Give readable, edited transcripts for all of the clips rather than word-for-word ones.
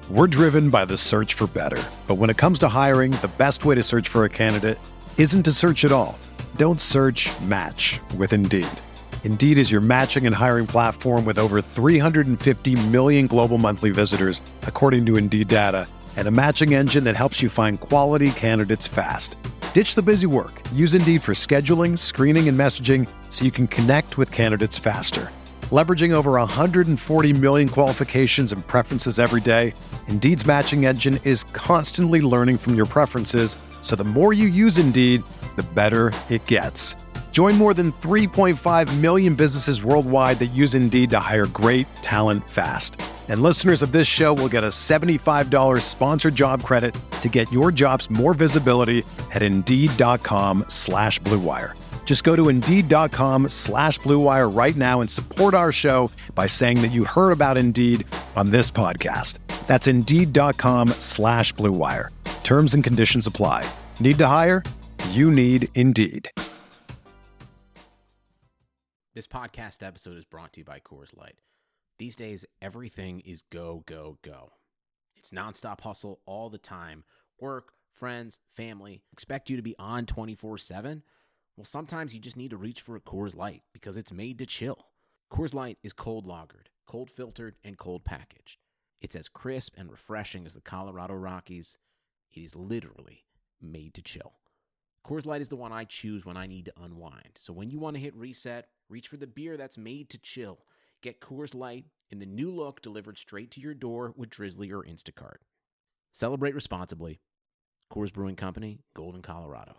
We're driven by the search for better. But when it comes to hiring, the best way to search for a candidate isn't to search at all. Don't search, match with Indeed. Indeed is your matching and hiring platform with over 350 million global monthly visitors, according to Indeed data, and a matching engine that helps you find quality candidates fast. Ditch the busy work. Use Indeed for scheduling, screening, and messaging so you can connect with candidates faster. Leveraging over 140 million qualifications and preferences every day, Indeed's matching engine is constantly learning from your preferences, so the more you use Indeed, the better it gets. Join more than 3.5 million businesses worldwide that use Indeed to hire great talent fast. And listeners of this show will get a $75 sponsored job credit to get your jobs more visibility at Indeed.com/Blue Wire. Just go to Indeed.com/Blue Wire right now and support our show by saying that you heard about Indeed on this podcast. That's Indeed.com/Blue Wire. Terms and conditions apply. Need to hire? You need Indeed. This podcast episode is brought to you by Coors Light. These days, everything is go, go, go. It's nonstop hustle all the time. Work, friends, family, expect you to be on 24/7. Well, sometimes you just need to reach for a Coors Light because it's made to chill. Coors Light is cold lagered, cold filtered, and cold packaged. It's as crisp and refreshing as the Colorado Rockies. It is literally made to chill. Coors Light is the one I choose when I need to unwind. So when you want to hit reset, reach for the beer that's made to chill. Get Coors Light in the new look delivered straight to your door with Drizzly or Instacart. Celebrate responsibly. Coors Brewing Company, Golden, Colorado.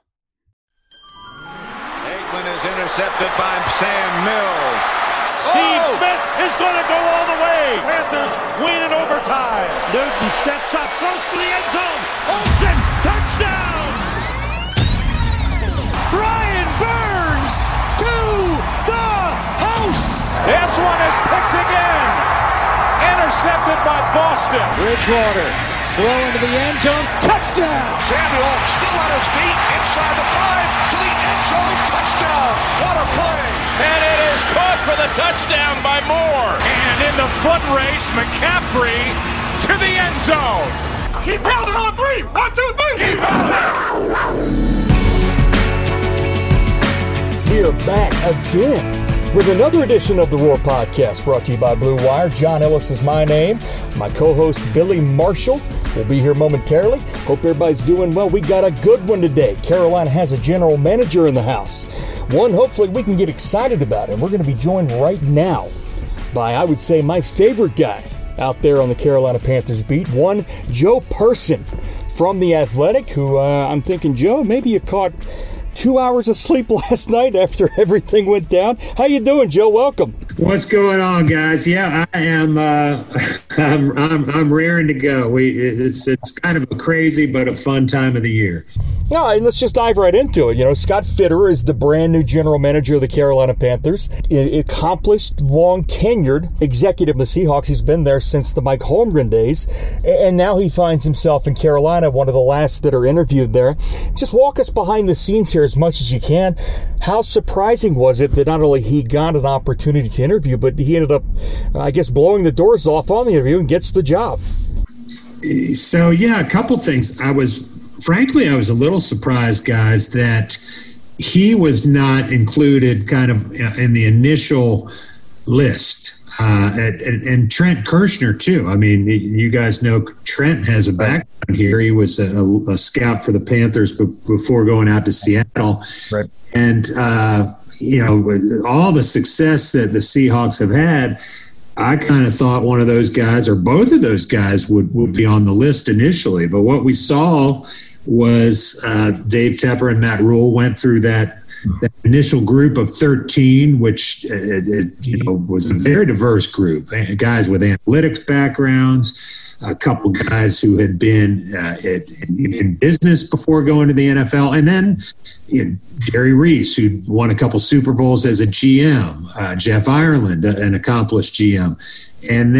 Aikman is intercepted by Sam Mills. Steve Smith is going to go all the way. Panthers win in overtime. Newton steps up, close for the end zone. Olsen, touchdown. Brian Burns to the house. This one is picked again. Intercepted by Boston. Bridgewater throw into the end zone. Touchdown. Samuel still on his feet inside the 5 to the end zone. Touchdown. What a play. And it is caught for the touchdown by Moore. And in the foot race, McCaffrey to the end zone. Keep pounding on 3. 1, 2, 3. Keep pounding. We are back again with another edition of the Roar Podcast, brought to you by Blue Wire. John Ellis is my name. My co-host, Billy Marshall, will be here momentarily. Hope everybody's doing well. We got a good one today. Carolina has a general manager in the house. One hopefully we can get excited about, and we're going to be joined right now by, I would say, my favorite guy out there on the Carolina Panthers beat, one Joe Person from The Athletic, who I'm thinking, Joe, maybe you caught 2 hours of sleep last night after everything went down. How you doing, Joe? Welcome. What's going on, guys? Yeah, I am. I'm raring to go. It's kind of a crazy but a fun time of the year. All right, let's just dive right into it. You know, Scott Fitterer is the brand new general manager of the Carolina Panthers. Accomplished, long-tenured executive of the Seahawks. He's been there since the Mike Holmgren days. And now he finds himself in Carolina, one of the last that are interviewed there. Just walk us behind the scenes here as much as you can. How surprising was it that not only he got an opportunity to interview, but he ended up, I guess, blowing the doors off on the interview and gets the job? So, yeah, a couple things. I was a little surprised, guys, that he was not included kind of in the initial list. And Trent Kirshner, too. I mean, you guys know Trent has a background here. He was a scout for the Panthers before going out to Seattle. Right. And, with all the success that the Seahawks have had, I kind of thought one of those guys or both of those guys would be on the list initially. But what we saw was Dave Tepper and Matt Rule went through that initial group of 13, which was a very diverse group. Guys with analytics backgrounds, a couple guys who had been in business before going to the NFL, and then Jerry Reese, who won a couple Super Bowls as a GM, Jeff Ireland, an accomplished GM, and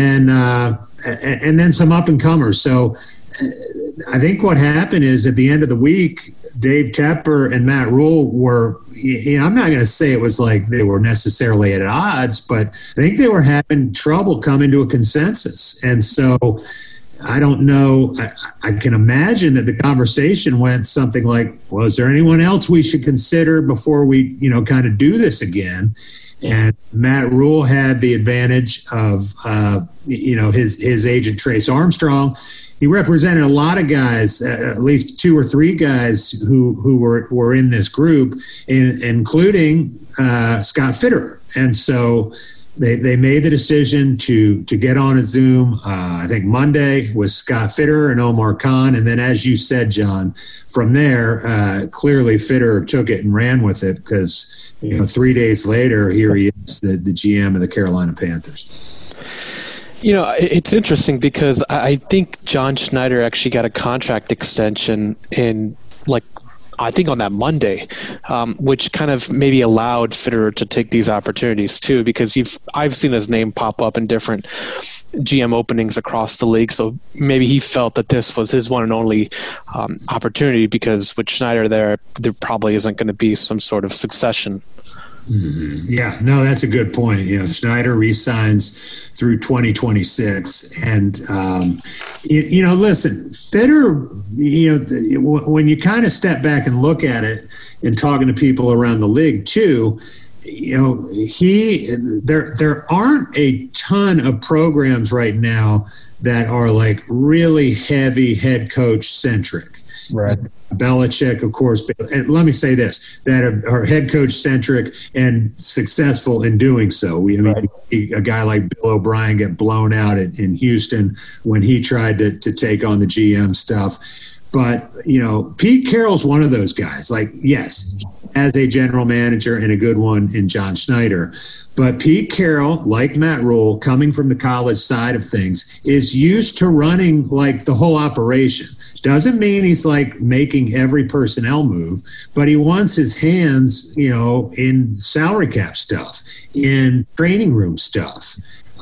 then some up and comers. So I think what happened is at the end of the week, Dave Tepper and Matt Rule were, I'm not going to say it was like they were necessarily at odds, but I think they were having trouble coming to a consensus. And so I don't know. I can imagine that the conversation went something like, well, is there anyone else we should consider before we, kind of do this again? And Matt Rule had the advantage of, his agent, Trace Armstrong. He represented a lot of guys, at least 2 or 3 guys who were in this group, including Scott Fitterer. And so they made the decision to get on a Zoom. I think Monday was Scott Fitterer and Omar Khan. And then, as you said, John, from there, clearly Fitterer took it and ran with it because, 3 days later, here he is, the GM of the Carolina Panthers. It's interesting because I think John Schneider actually got a contract extension I think on that Monday, which kind of maybe allowed Fitterer to take these opportunities too, because I've seen his name pop up in different GM openings across the league. So maybe he felt that this was his one and only opportunity, because with Schneider there probably isn't going to be some sort of succession. Mm-hmm. Yeah, no, that's a good point. Schneider re-signs through 2026, and listen, Fitterer. When you kind of step back and look at it, and talking to people around the league too, there aren't a ton of programs right now that are like really heavy head coach centric. Right. Belichick, of course. And let me say this, that are head coach centric and successful in doing so. We see a guy like Bill O'Brien get blown out in Houston when he tried to take on the GM stuff. But, Pete Carroll's one of those guys. Yes, as a general manager, and a good one in John Schneider. But Pete Carroll, like Matt Rule, coming from the college side of things, is used to running the whole operation. Doesn't mean he's making every personnel move, but he wants his hands, in salary cap stuff, in training room stuff,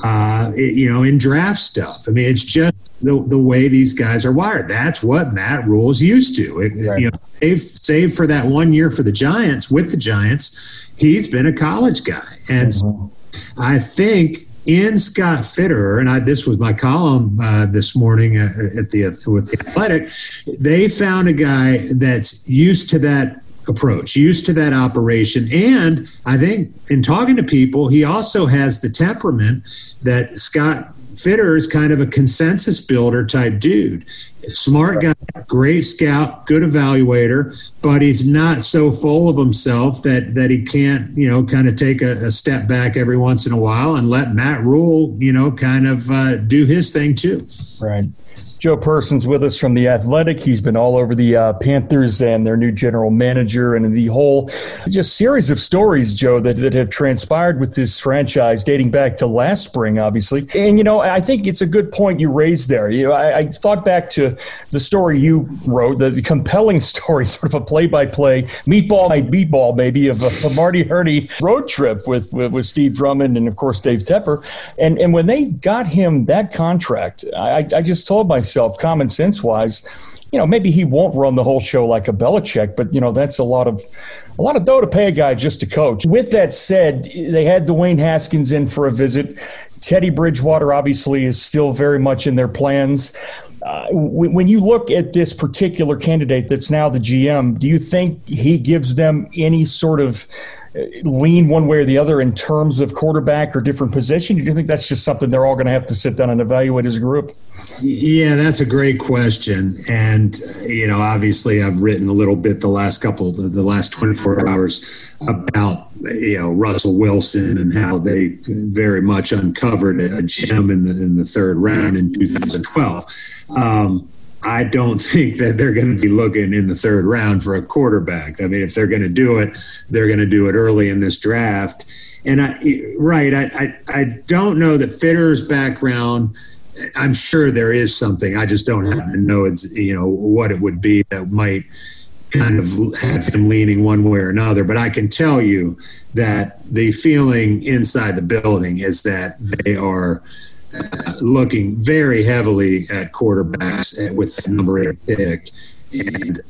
in draft stuff. I mean, it's just the way these guys are wired. That's what Matt Rule's used to. Save for that 1 year for the Giants, with the Giants, he's been a college guy. And so I think in Scott Fitterer, and this was my column this morning with the Athletic, they found a guy that's used to that approach, used to that operation. And I think in talking to people, he also has the temperament that Scott Fitterer is kind of a consensus builder type dude. Smart guy, great scout, good evaluator, but he's not so full of himself that he can't, kind of take a step back every once in a while and let Matt Rule, kind of do his thing too. Right. Joe Person's with us from The Athletic. He's been all over the Panthers and their new general manager and the whole just series of stories, Joe, that have transpired with this franchise dating back to last spring, obviously. And, I think it's a good point you raised there. I thought back to the story you wrote, the compelling story, sort of a play-by-play, meatball maybe, of a Marty Hurney road trip with Steve Drummond and, of course, Dave Tepper. And when they got him that contract, I just told myself, common sense wise, maybe he won't run the whole show like a Belichick, but that's a lot of dough to pay a guy just to coach. With that said, they had Dwayne Haskins in for a visit. Teddy Bridgewater obviously is still very much in their plans. When you look at this particular candidate that's now the GM, do you think he gives them any sort of lean one way or the other in terms of quarterback or different position? Do you think that's just something they're all going to have to sit down and evaluate as a group? Yeah, that's a great question. And, obviously I've written a little bit the last 24 hours about, Russell Wilson and how they very much uncovered a gem in the third round in 2012. I don't think that they're going to be looking in the third round for a quarterback. I mean, if they're going to do it, they're going to do it early in this draft. And I don't know that Fitterer's background. I'm sure there is something. I just don't happen to know what it would be that might kind of have him leaning one way or another. But I can tell you that the feeling inside the building is that they are looking very heavily at quarterbacks with the number 8 pick. And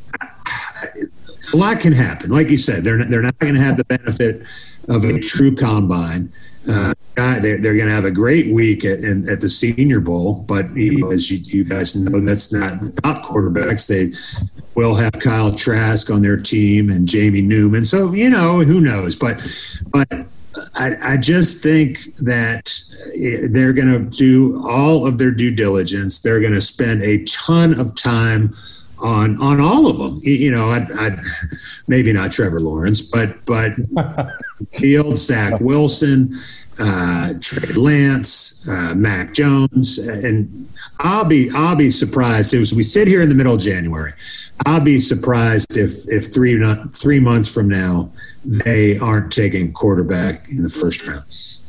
a lot can happen. Like you said, they're not going to have the benefit of a true combine. They're going to have a great week at the Senior Bowl, but as you guys know, that's not the top quarterbacks. They will have Kyle Trask on their team and Jamie Newman. So, who knows? But I just think that they're going to do all of their due diligence. They're going to spend a ton of time on all of them. I'd maybe not Trevor Lawrence, but Fields, Zach Wilson, Trey Lance, Mac Jones, and I'll be surprised as we sit here in the middle of January. I'll be surprised if 3 months from now they aren't taking quarterback in the first round.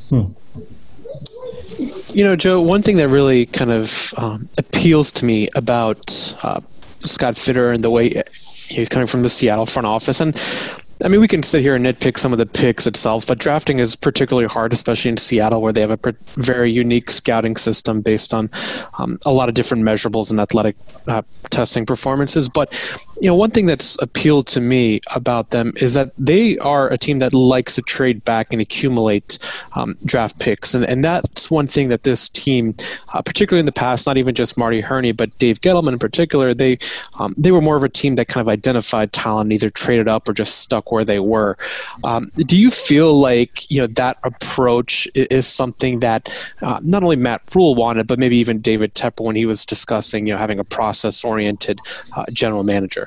Joe, one thing that really kind of appeals to me about Scott Fitterer and the way he's coming from the Seattle front office, and I mean, we can sit here and nitpick some of the picks itself, but drafting is particularly hard, especially in Seattle, where they have a very unique scouting system based on a lot of different measurables and athletic testing performances. But, one thing that's appealed to me about them is that they are a team that likes to trade back and accumulate draft picks. And that's one thing that this team, particularly in the past, not even just Marty Herney, but Dave Gettleman in particular, they were more of a team that kind of identified talent, either traded up or just stuck where they were. Do you feel like that approach is something that not only Matt Rule wanted, but maybe even David Tepper when he was discussing having a process-oriented general manager?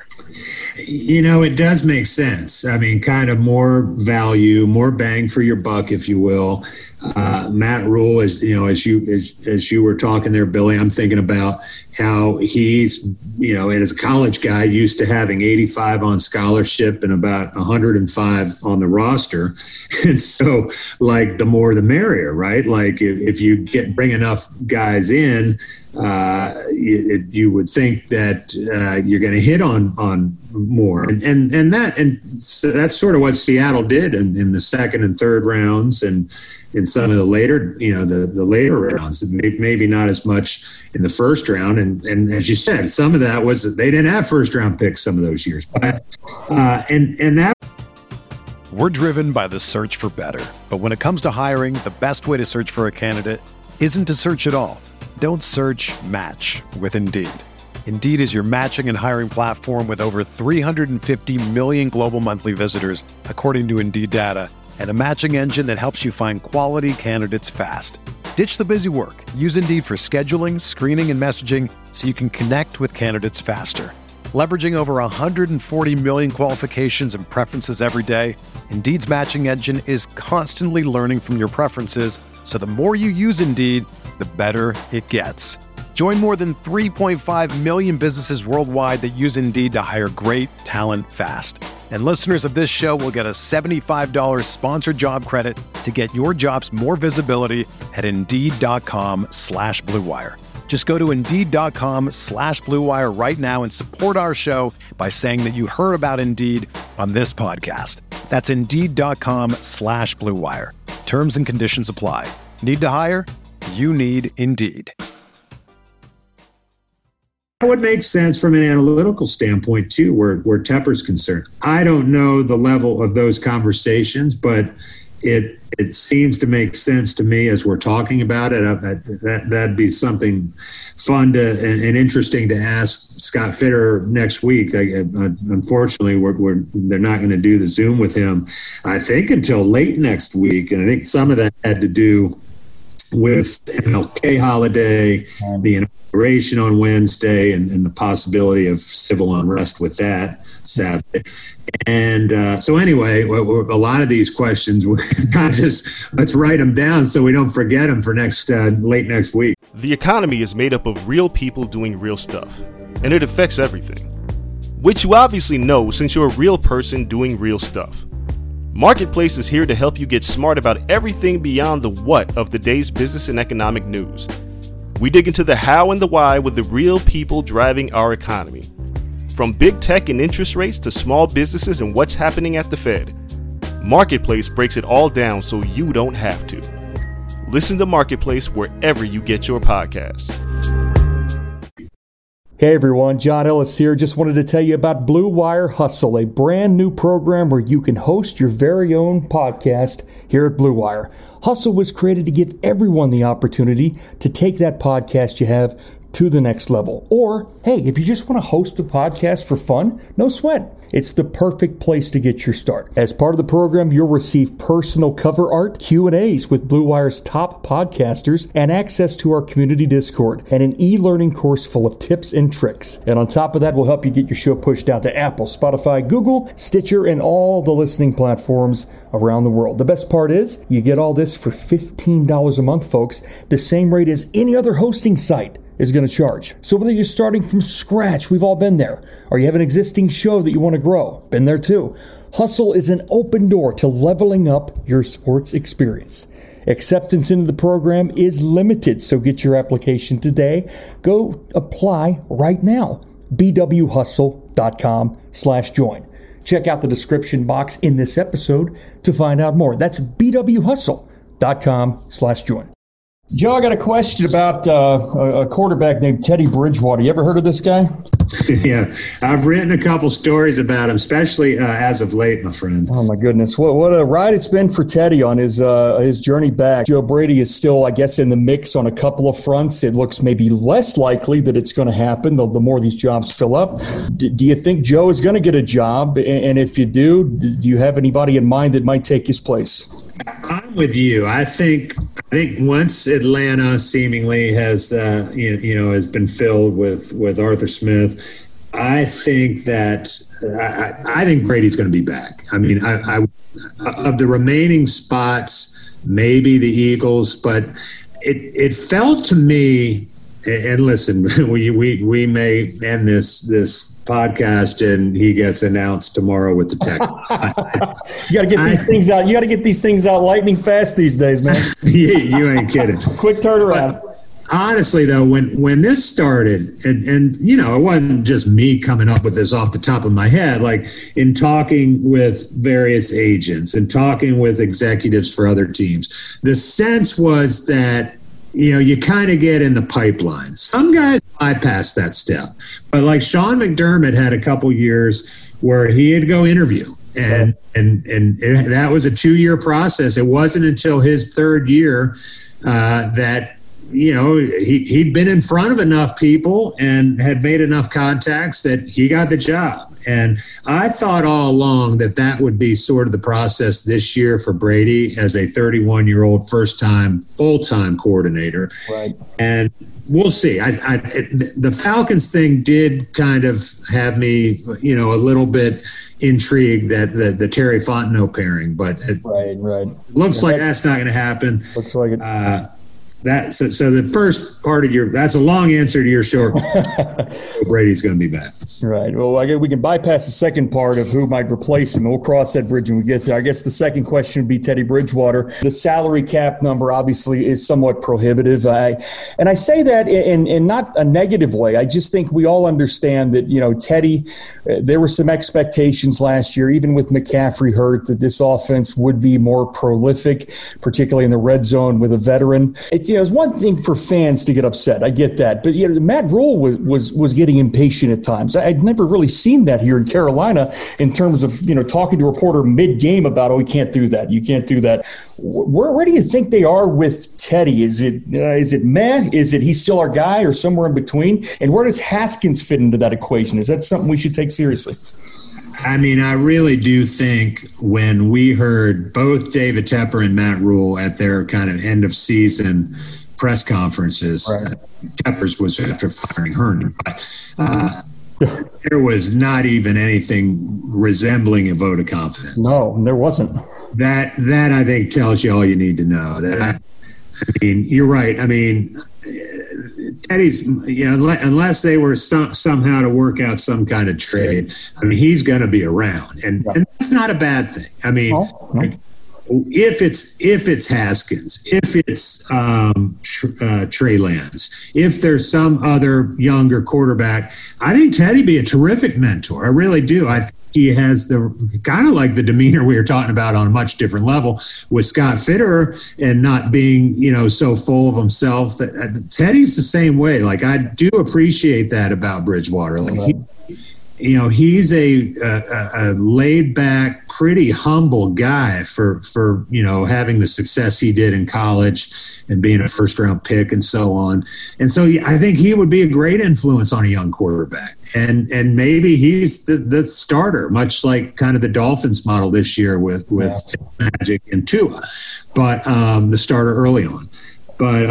It does make sense. I mean, kind of more value, more bang for your buck, if you will. Matt Rule, as you were talking there, Billy, I'm thinking about how he's, as a college guy, used to having 85 on scholarship and about 105 on the roster. And so, the more the merrier, right? Like, if you bring enough guys in, you would think that you're going to hit on more, and so that's sort of what Seattle did in the second and third rounds, and in some of the later, the later rounds, maybe not as much in the first round, and as you said, some of that was that they didn't have first round picks some of those years, but and that. We're driven by the search for better, but when it comes to hiring, the best way to search for a candidate isn't to search at all. Don't search, match with Indeed. Indeed is your matching and hiring platform with over 350 million global monthly visitors, according to Indeed data, and a matching engine that helps you find quality candidates fast. Ditch the busy work. Use Indeed for scheduling, screening, and messaging so you can connect with candidates faster. Leveraging over 140 million qualifications and preferences every day, Indeed's matching engine is constantly learning from your preferences, so the more you use Indeed, the better it gets. Join more than 3.5 million businesses worldwide that use Indeed to hire great talent fast. And listeners of this show will get a $75 sponsored job credit to get your jobs more visibility at Indeed.com/Blue Wire. Just go to Indeed.com/Blue Wire right now and support our show by saying that you heard about Indeed on this podcast. That's Indeed.com/Blue Wire. Terms and conditions apply. Need to hire? You need Indeed. That would make sense from an analytical standpoint, too, where Tepper's concerned. I don't know the level of those conversations, but it seems to make sense to me as we're talking about it. That'd be something fun and interesting to ask Scott Fitterer next week. Unfortunately, they're not going to do the Zoom with him, I think, until late next week. And I think some of that had to do with MLK holiday, the inauguration on Wednesday, and the possibility of civil unrest with that Saturday. And so anyway, a lot of these questions, we're kind of just, let's write them down so we don't forget them for late next week. The economy is made up of real people doing real stuff, and it affects everything, which you obviously know since you're a real person doing real stuff. Marketplace is here to help you get smart about everything beyond the what of the day's business and economic news. We dig into the how and the why with the real people driving our economy. From big tech and interest rates to small businesses and what's happening at the Fed, Marketplace breaks it all down so you don't have to. Listen to Marketplace wherever you get your podcasts. Hey everyone, John Ellis here. Just wanted to tell you about Blue Wire Hustle, a brand new program where you can host your very own podcast here at Blue Wire. Hustle was created to give everyone the opportunity to take that podcast you have to the next level. Or, hey, if you just want to host a podcast for fun, no sweat. It's the perfect place to get your start. As part of the program, you'll receive personal cover art, Q&As with Blue Wire's top podcasters, and access to our community Discord, and an e-learning course full of tips and tricks. And on top of that, we'll help you get your show pushed out to Apple, Spotify, Google, Stitcher, and all the listening platforms around the world. The best part is, you get all this for $15 a month, folks, the same rate as any other hosting site is going to charge. So whether you're starting from scratch, we've all been there, or you have an existing show that you want to grow, been there too. Hustle is an open door to leveling up your sports experience. Acceptance into the program is limited, so get your application today. Go apply right now. bwhustle.com/join. Check out the description box in this episode to find out more. That's bwhustle.com/join. Joe, I got a question about a quarterback named Teddy Bridgewater. You ever heard of this guy? Yeah, I've written a couple stories about him, especially as of late, my friend. Oh, my goodness. What a ride it's been for Teddy on his journey back. Joe Brady is still, I guess, in the mix on a couple of fronts. It looks maybe less likely that it's going to happen the more these jobs fill up. Do you think Joe is going to get a job? And if you do you have anybody in mind that might take his place? I'm with you. I think once Atlanta seemingly has has been filled with Arthur Smith, I think Brady's going to be back. I mean, I of the remaining spots, maybe the Eagles, but it felt to me. And listen, we may end this podcast and he gets announced tomorrow with the tech. You got to get these things out. You got to get these things out lightning fast these days, man. You ain't kidding. Quick turnaround. But honestly, though, when this started, and it wasn't just me coming up with this off the top of my head. Like in talking with various agents and talking with executives for other teams, the sense was that you kind of get in the pipeline. Some guys bypass that step. But like Sean McDermott had a couple years where he'd go interview. And that was a 2-year process. It wasn't until his third year that, he'd been in front of enough people and had made enough contacts that he got the job. And I thought all along that would be sort of the process this year for Brady as a 31-year-old first-time full-time coordinator. Right. And we'll see. The Falcons thing did kind of have me, a little bit intrigued that the Terry Fontenot pairing, but right. Looks like that's not going to happen. Looks like it. So the first part of that's a long answer to your short. Brady's going to be back. Right. Well, I guess we can bypass the second part of who might replace him. We'll cross that bridge when we get there. I guess the second question would be Teddy Bridgewater. The salary cap number obviously is somewhat prohibitive. And I say that in not a negative way. I just think we all understand that, Teddy, there were some expectations last year, even with McCaffrey hurt, that this offense would be more prolific, particularly in the red zone with a veteran. It's one thing for fans to get upset. I get that. But Matt Rule was getting impatient at times. I'd never really seen that here in Carolina in terms of, talking to a reporter mid-game about, we can't do that. You can't do that. Where do you think they are with Teddy? Is it meh? Is it he's still our guy or somewhere in between? And where does Haskins fit into that equation? Is that something we should take seriously? I mean, I really do think when we heard both David Tepper and Matt Rule at their kind of end of season press conferences, right. Tepper's was after firing Herndon, but there was not even anything resembling a vote of confidence. No, there wasn't. That I think tells you all you need to know. You're right. I mean, Teddy's, unless they were somehow to work out some kind of trade, he's going to be around, and that's not a bad thing. if it's Haskins, if it's Trey Lance, if there's some other younger quarterback, I think Teddy'd be a terrific mentor. I really do. I think he has the kind of like the demeanor we were talking about on a much different level with Scott Fitterer, and not being, so full of himself. Teddy's the same way. Like, I do appreciate that about Bridgewater. Like, he's a laid back, pretty humble guy for having the success he did in college and being a first round pick and so on. And so I think he would be a great influence on a young quarterback. And maybe he's the starter, much like kind of the Dolphins model this year with Magic and Tua, but the starter early on. But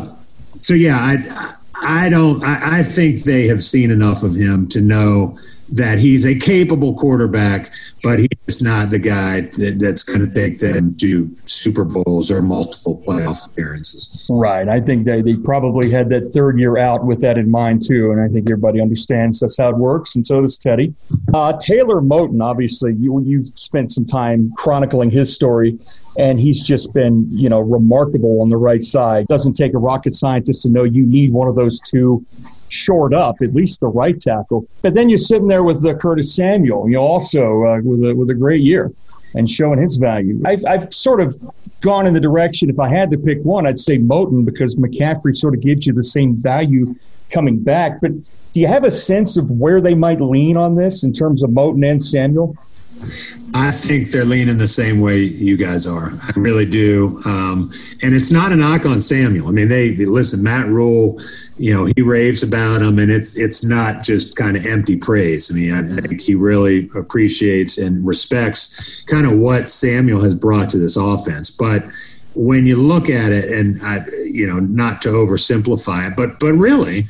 I think they have seen enough of him to know that he's a capable quarterback, but he's not the guy that's going to take them to Super Bowls or multiple playoff appearances. Right. I think they probably had that third year out with that in mind, too, and I think everybody understands that's how it works, and so does Teddy. Taylor Moton, obviously, you've spent some time chronicling his story, and he's just been, remarkable on the right side. Doesn't take a rocket scientist to know you need one of those two shored up, at least the right tackle. But then you're sitting there with Curtis Samuel, also with a great year and showing his value. I've sort of gone in the direction, if I had to pick one, I'd say Moton, because McCaffrey sort of gives you the same value coming back. But do you have a sense of where they might lean on this in terms of Moton and Samuel? I think they're leaning the same way you guys are. I really do. And it's not a knock on Samuel. I mean, they listen, Matt Rule, he raves about him, and it's not just kind of empty praise. I mean, I think he really appreciates and respects kind of what Samuel has brought to this offense. But when you look at it, and not to oversimplify it, but really,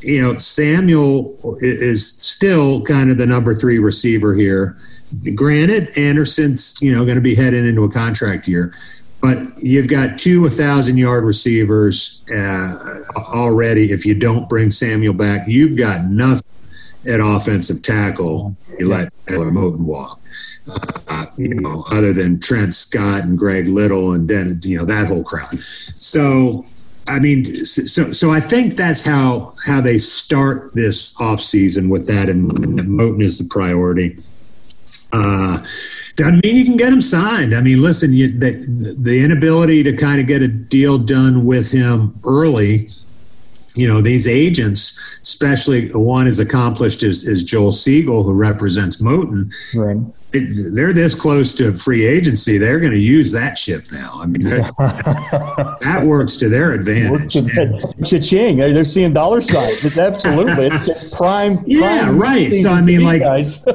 Samuel is still kind of the number 3 receiver here. Granted, Anderson's, going to be heading into a contract year, but you've got 2 1,000-yard receivers already. If you don't bring Samuel back, you've got nothing at offensive tackle. You let Taylor Moton walk, other than Trent Scott and Greg Little and then, that whole crowd. So, I mean, so I think that's how they start this offseason with that in mind. Moton is the priority. Doesn't mean you can get him signed. I mean, listen, the inability to kind of get a deal done with him early, these agents, especially one as accomplished as Joel Siegel, who represents Moton, right. They're this close to free agency. They're going to use that ship now. I mean, that works to their advantage. Cha-ching. They're seeing dollar signs. It's absolutely. It's prime. Yeah, prime right. So, I mean, like,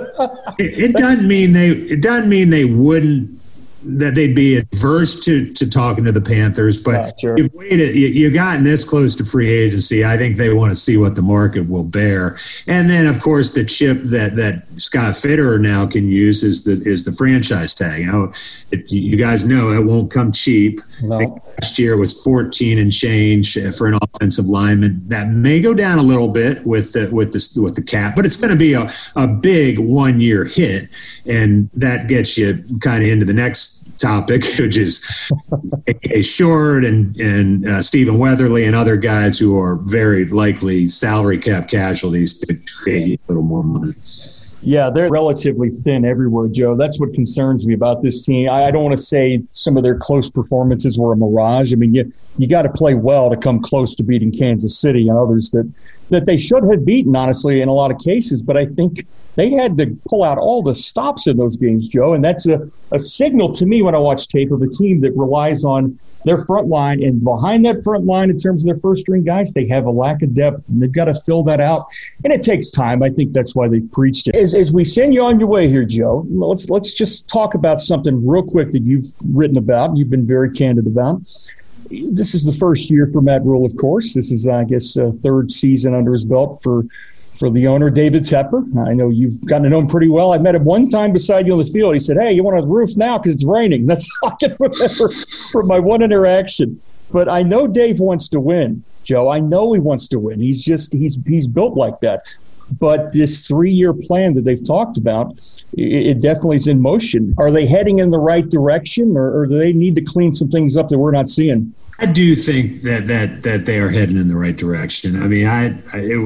it doesn't mean they wouldn't, that they'd be adverse to talking to the Panthers, but sure. You've gotten this close to free agency. I think they want to see what the market will bear. And then, of course, the chip that Scott Fitterer now can use is the franchise tag. You guys know it won't come cheap. No. Last year was 14 and change for an offensive lineman. That may go down a little bit with the cap, but it's going to be a big 1-year hit, and that gets you kind of into the next topic, which is A. Short and Stephen Weatherly and other guys who are very likely salary cap casualties to create a little more money. Yeah, they're relatively thin everywhere, Joe. That's what concerns me about this team. I don't want to say some of their close performances were a mirage. I mean, you got to play well to come close to beating Kansas City and others that they should have beaten, honestly, in a lot of cases. But I think they had to pull out all the stops in those games, Joe. And that's a signal to me when I watch tape of a team that relies on their front line. And behind that front line, in terms of their first-string guys, they have a lack of depth, and they've got to fill that out. And it takes time. I think that's why they preached it. As we send you on your way here, Joe, let's just talk about something real quick that you've written about, you've been very candid about. This is the first year for Matt Rule, of course. This is, I guess, third season under his belt for the owner, David Tepper. I know you've gotten to know him pretty well. I met him one time beside you on the field. He said, "Hey, you want on the roof now because it's raining." That's all I can remember from my one interaction. But I know Dave wants to win, Joe. I know he wants to win. He's built like that. but this 3-year plan that they've talked about, it definitely is in motion. Are they heading in the right direction, or do they need to clean some things up that we're not seeing? I do think that they are heading in the right direction. I mean, it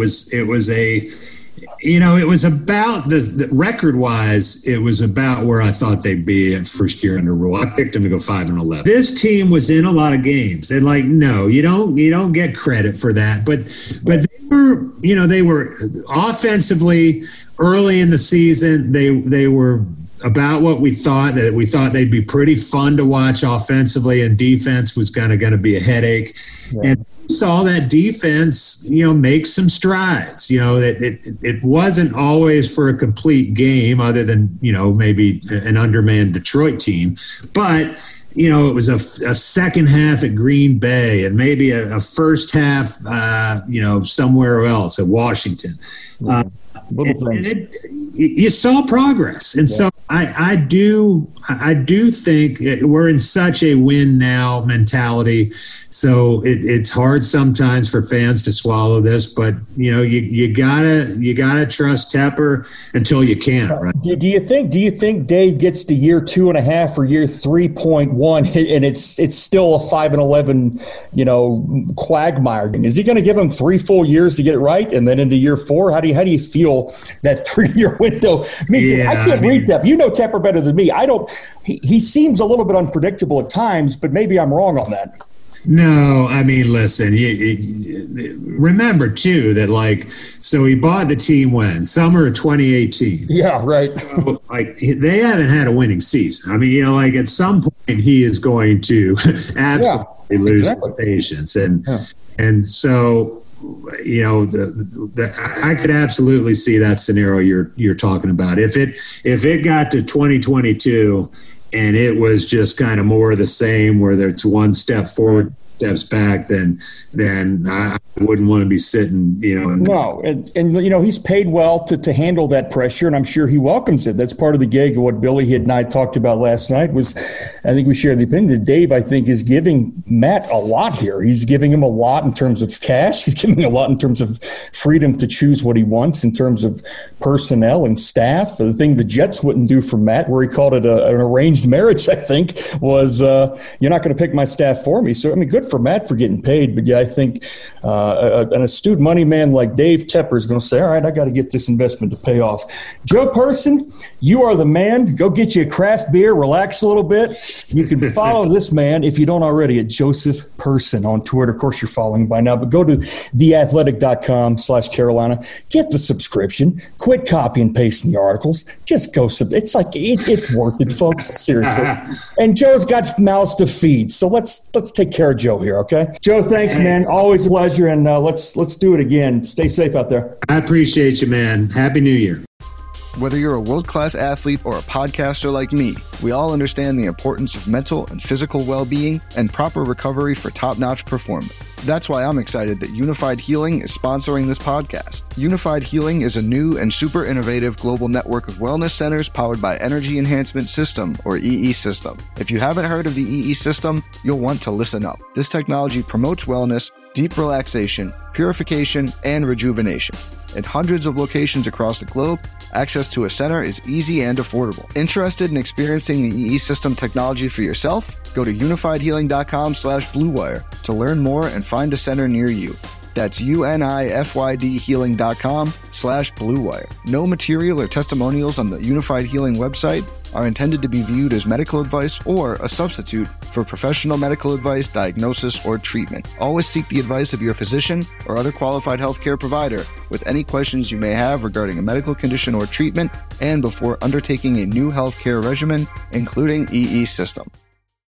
was about the record-wise, it was about where I thought they'd be at first year under Rule. I picked them to go 5-11. This team was in a lot of games. And no, you don't get credit for that. But they were offensively early in the season. They were about what we thought. We thought they'd be pretty fun to watch offensively, and defense was kind of going to be a headache. Yeah. And saw that defense, make some strides. It wasn't always for a complete game, other than maybe an undermanned Detroit team, but it was a second half at Green Bay and maybe a first half, somewhere else at Washington. You saw progress, and so I do think we're in such a win now mentality. So it's hard sometimes for fans to swallow this, but you gotta trust Tepper until you can't. Right? Do you think Dave gets to year 2.5 or year 3.1 and it's still a 5-11 quagmire? Is he going to give him 3 full years to get it right, and then into year 4? How do you feel that 3-year window? I can't read Tepper. You know Tepper better than me. He seems a little bit unpredictable at times, but maybe I'm wrong on that. No, I mean, listen, remember, too, that, so he bought the team when? Summer of 2018. Yeah, right. So, they haven't had a winning season. I mean, at some point he is going to absolutely lose his patience. And so, I could absolutely see that scenario you're talking about. If it got to 2022 and it was just kind of more of the same, where there's one step forward, steps back, then I wouldn't want to be sitting, No, and he's paid well to handle that pressure, and I'm sure he welcomes it. That's part of the gig of what Billy and I talked about last night. Was I think we shared the opinion that Dave, I think, is giving Matt a lot here. He's giving him a lot in terms of cash. He's giving him a lot in terms of freedom to choose what he wants in terms of personnel and staff. The thing the Jets wouldn't do for Matt, where he called it an arranged marriage, I think, was you're not going to pick my staff for me. So, I mean, good for Matt for getting paid, but I think an astute money man like Dave Tepper is going to say, all right, I got to get this investment to pay off. Joe Person, you are the man. Go get you a craft beer, relax a little bit. You can follow this man, if you don't already, at Joseph Person on Twitter. Of course, you're following by now, but go to theathletic.com/Carolina. Get the subscription. Quit copy and pasting the articles. Just go. It's it's worth it, folks. Seriously. And Joe's got mouths to feed, so let's take care of Joe here, okay? Joe, thanks, man. Always a pleasure, and let's do it again. Stay safe out there. I appreciate you, man. Happy New Year. Whether you're a world-class athlete or a podcaster like me, we all understand the importance of mental and physical well-being and proper recovery for top-notch performance. That's why I'm excited that Unified Healing is sponsoring this podcast. Unified Healing is a new and super innovative global network of wellness centers powered by Energy Enhancement System, or EE System. If you haven't heard of the EE System, you'll want to listen up. This technology promotes wellness, deep relaxation, purification, and rejuvenation. In hundreds of locations across the globe, access to a center is easy and affordable. Interested in experiencing the EE System technology for yourself? Go to unifiedhealing.com/bluewire to learn more and find a center near you. That's unifydhealing.com/bluewire. No material or testimonials on the Unified Healing website are intended to be viewed as medical advice or a substitute for professional medical advice, diagnosis, or treatment. Always seek the advice of your physician or other qualified healthcare provider with any questions you may have regarding a medical condition or treatment, and before undertaking a new healthcare regimen, including EE System.